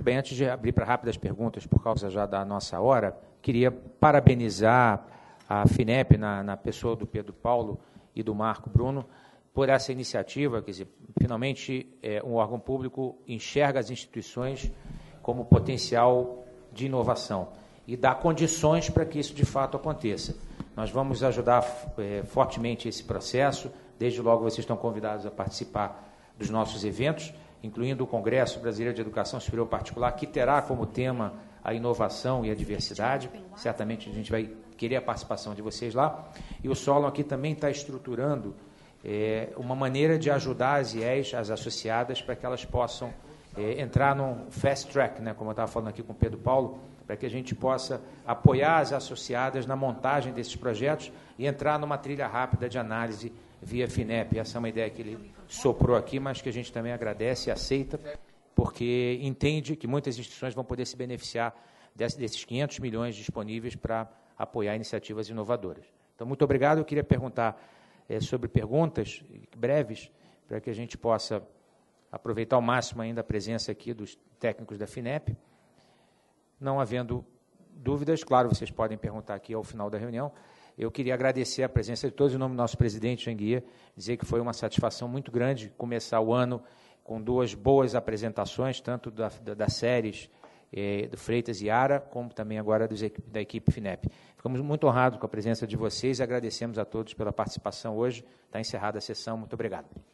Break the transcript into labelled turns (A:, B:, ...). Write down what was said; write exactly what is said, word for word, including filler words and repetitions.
A: Muito bem, antes de abrir para rápidas perguntas, por causa já da nossa hora, queria parabenizar a FINEP, na, na pessoa do Pedro Paulo e do Marco Bruno, por essa iniciativa. Quer dizer, finalmente, é, um órgão público enxerga as instituições como potencial de inovação e dá condições para que isso, de fato, aconteça. Nós vamos ajudar é, fortemente esse processo. Desde logo, vocês estão convidados a participar dos nossos eventos, incluindo o Congresso Brasileiro de Educação Superior Particular, que terá como tema a inovação e a diversidade. Certamente a gente vai querer a participação de vocês lá. E o Solon aqui também está estruturando é, uma maneira de ajudar as I E S, as associadas, para que elas possam é, entrar num fast track, né, como eu estava falando aqui com o Pedro Paulo, para que a gente possa apoiar as associadas na montagem desses projetos e entrar numa trilha rápida de análise via FINEP. Essa é uma ideia que ele soprou aqui, mas que a gente também agradece e aceita, porque entende que muitas instituições vão poder se beneficiar desses quinhentos milhões disponíveis para apoiar iniciativas inovadoras. Então, muito obrigado. Eu queria perguntar é, sobre perguntas breves, para que a gente possa aproveitar ao máximo ainda a presença aqui dos técnicos da FINEP. Não havendo dúvidas, claro, vocês podem perguntar aqui ao final da reunião. Eu queria agradecer a presença de todos, em nome do nosso presidente, Jean Guier, dizer que foi uma satisfação muito grande começar o ano com duas boas apresentações, tanto da, da, das séries eh, do Freitas e Ara, como também agora dos, da equipe FINEP. Ficamos muito honrados com a presença de vocês e agradecemos a todos pela participação hoje. Está encerrada a sessão. Muito obrigado.